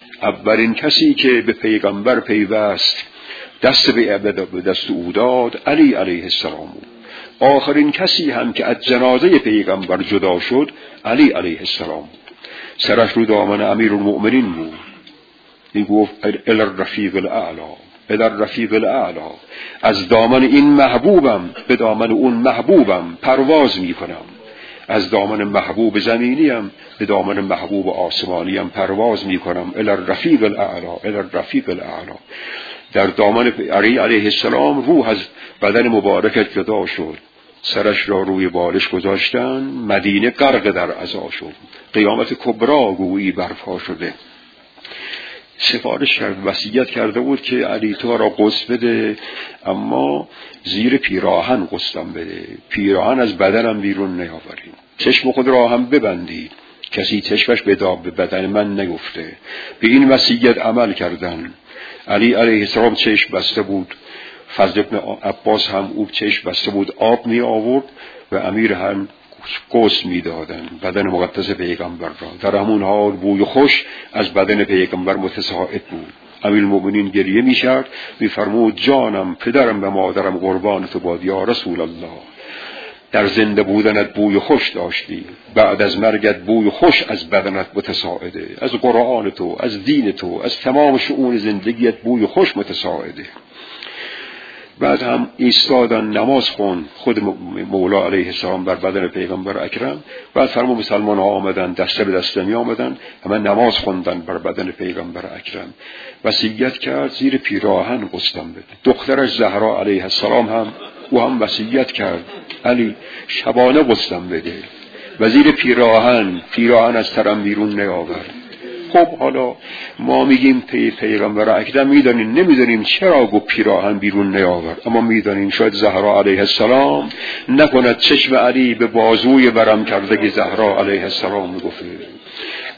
اولین کسی که به پیغمبر پیوست دست به دست او داد علی علیه السلام بود. آخرین کسی هم که از جنازه پیغمبر جدا شد علی علیه السلام بود. سرش رو دامن امیرالمؤمنین بود. این گفت الی الرفیق الاعلی، الی الرفیق الاعلی، از دامن این محبوبم به دامن اون محبوبم پرواز میکنم، از دامن محبوب زمینیم به دامن محبوب آسمانیم پرواز میکنم. الی الرفیق الاعلی، الی الرفیق الاعلی. در دامن علی علیه السلام روح از بدن مبارکت جدا شد، سرش را روی بالش گذاشتن، مدینه غرق در عزا شد، قیامت کبرا گویی برپا شده. سفارش کرد، وصیت کرده بود که علی تو را غسل بده، اما زیر پیراهن غسلم بده، پیراهن از بدنم بیرون نیاورید، چشم خود را هم ببندید، کسی چشمش به بدن من نیفته. به این وصیت عمل کردن. علی علیه السلام چشم بسته بود، فضل ابن عباس هم او چشم بسته بود، آب می آورد و امیر هم غسل می دادن بدن مقدس پیغمبر را. در همون حال بوی خوش از بدن پیغمبر متساعد بود. امیرالمؤمنین گریه می شد، می فرمود جانم، پدرم و مادرم قربان تو باد یا رسول الله. در زنده بودنت بوی خوش داشتی، بعد از مرگت بوی خوش از بدنت متساعده، از قرآن تو، از دین تو، از تمام شؤون زندگیت بوی خوش متساعده. بعد هم ایستادن نماز خون خود مولا علیه السلام بر بدن پیغمبر اکرم. بعد فرمود مسلمان ها آمدن دسته به دسته می آمدن، همه نماز خوندن بر بدن پیغمبر اکرم. وصیت کرد زیر پیراهن غسلم بده. دخترش زهرا علیه السلام هم او هم وصیت کرد علی شبانه غسلم بده و زیر پیراهن از ترم بیرون نیاورد. خب حالا ما میگیم پیغمبر اکرم میدانیم، نمیدانیم چرا گفت پیراهن بیرون نیاورد، اما میدانیم شاید زهرا علیه السلام نکند چشم علی به بازوی ورم کرده زهرا علیه السلام میگفت.